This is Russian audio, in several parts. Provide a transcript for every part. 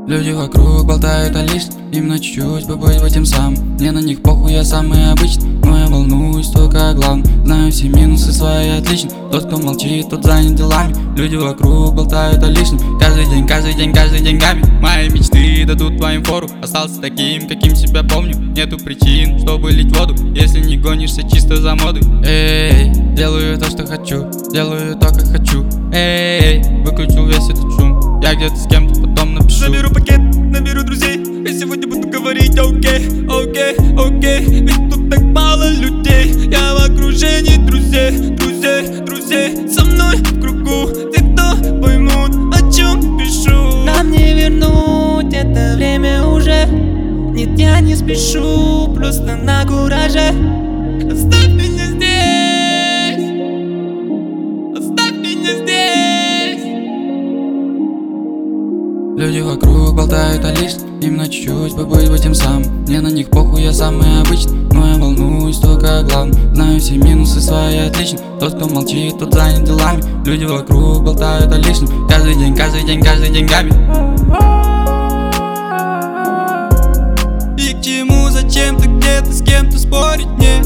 Люди вокруг болтают о лишнем, им на чуть-чуть побыть в этим сам. Мне на них похуй, я самый обычный, но я волнуюсь только о главном. Знаю все минусы свои отлично, тот, кто молчит, тот занят делами. Люди вокруг болтают о лишнем, каждый день деньгами. Мои мечты дадут твоим фору, остался таким, каким себя помню. Нету причин, чтобы лить воду, если не гонишься чисто за модой. Эй, делаю то, что хочу, делаю то, как хочу. Эй, выключу весь этот шум, я где-то с кем-то потом напишу. Заберу пакет, наберу друзей, и сегодня буду говорить окей, ведь тут так мало людей. Я в окружении друзей, со мной в кругу, те, кто поймут, о чем пишу. Нам не вернуть это время уже. Нет, я не спешу, просто на кураже. Оставь меня здесь, оставь меня здесь. Люди вокруг болтают о лишнем, им на чуть-чуть побыть в этим сам. Мне на них похуй, я самый обычный, но я волнуюсь только о главном. Знаю все минусы свои отлично, тот, кто молчит, тот занят делами. Люди вокруг болтают о лишнем, каждый день деньгами. И к чему, зачем-то где-то с кем-то спорить мне?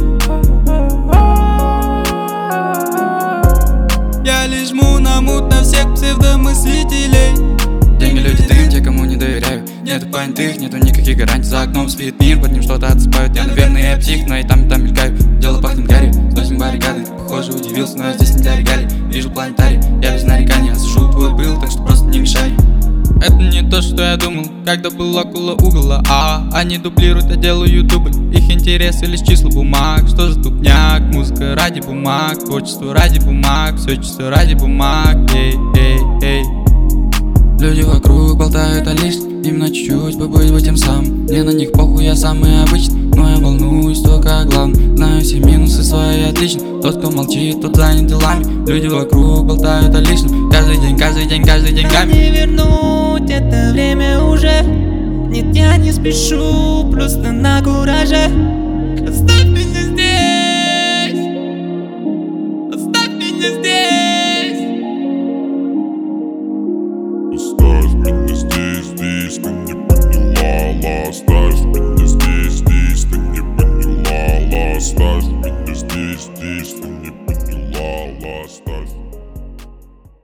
Я лишь жму на мут на всех псевдомыслителей. Деньги, люди, дым, те, кому не доверяю. Нету понятых, нету никаких гарантий. За окном спит мир, под ним что-то отсыпают. Я, наверное, псих, но и там мелькаю. Дело пахнет гарью, сносим баррикады. Ты, похоже, удивился, но я здесь не для регалий. Вижу планетарий, я без нарекания. Слышу твой пыл, так что просто не мешай. Это не то, что я думал, когда был около угла. Они дублируют, я делаю дубль. Их интересы лишь числа бумаг. Что за тупняк? Музыка ради бумаг, творчество ради бумаг, все чисто ради бумаг. Эй. Люди вокруг болтают о лишнем, им на чуть-чуть побыть в этим сам. Мне на них похуй, я самый обычный, но я волнуюсь только о главном. Знаю все минусы свои отлично, тот, кто молчит, тот занят делами. Люди вокруг болтают о лишнем, каждый день Нам деньгами. не вернуть это время уже. Нет, я не спешу, просто на кураже. Оставь меня здесь, оставь меня здесь. Оставь меня здесь, ты не поняла. Оставь меня здесь, ты не поняла. Оставь меня здесь, ты не поняла.